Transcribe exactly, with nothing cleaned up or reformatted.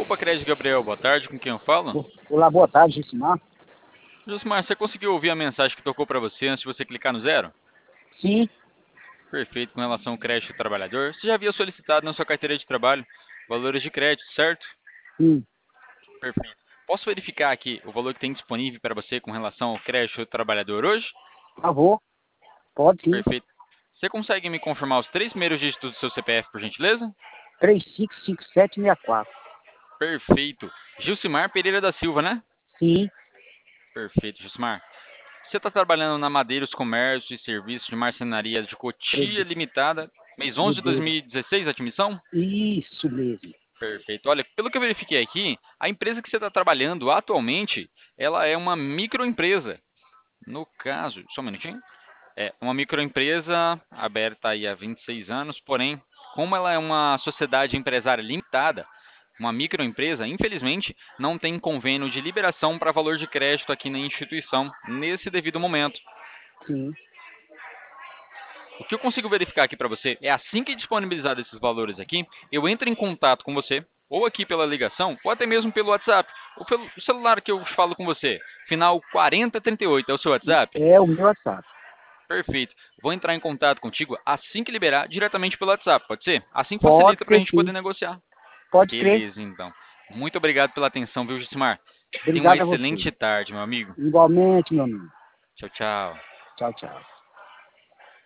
Opa, Crédito Gabriel, boa tarde, com quem eu falo? Olá, boa tarde, Jusimar. Josimar, você conseguiu ouvir a mensagem que tocou para você antes de você clicar no zero? Sim, Perfeito, com relação ao crédito do trabalhador. Você já havia solicitado na sua carteira de trabalho valores de crédito, certo? sim, Perfeito. Posso verificar aqui o valor que tem disponível para você com relação ao crédito do trabalhador hoje? por favor, pode sim. Perfeito. Você consegue me confirmar os três primeiros dígitos do seu C P F, por gentileza? três cinco cinco sete seis quatro. Perfeito. Gilcimar Pereira da Silva, né? Sim, Perfeito, Gilcimar. Você está trabalhando na Madeiros Comércio e Serviços de Marcenaria de Cotia Edu- Limitada, mês onze de Medeiros. dois mil e dezesseis, admissão? Isso mesmo. Perfeito. Olha, pelo que eu verifiquei aqui, a empresa que você está trabalhando atualmente, ela é uma microempresa. No caso, só um minutinho. É uma microempresa aberta aí há vinte e seis anos, porém, como ela é uma sociedade empresária limitada, uma microempresa, infelizmente, não tem convênio de liberação para valor de crédito aqui na instituição, nesse devido momento. Sim, O que eu consigo verificar aqui para você é assim que disponibilizar esses valores aqui, eu entro em contato com você, ou aqui pela ligação, ou até mesmo pelo WhatsApp, ou pelo celular que eu falo com você. Final quarenta trinta e oito é o seu WhatsApp? é o meu WhatsApp. Perfeito. Vou entrar em contato contigo assim que liberar, diretamente pelo WhatsApp, pode ser? Assim Pode facilita para a ser gente sim, poder negociar. pode crer. Beleza, então. Muito obrigado pela atenção, viu, Jusimar? Tenha uma Obrigado a você. excelente tarde, meu amigo. Igualmente, meu amigo. Tchau, tchau. Tchau, tchau.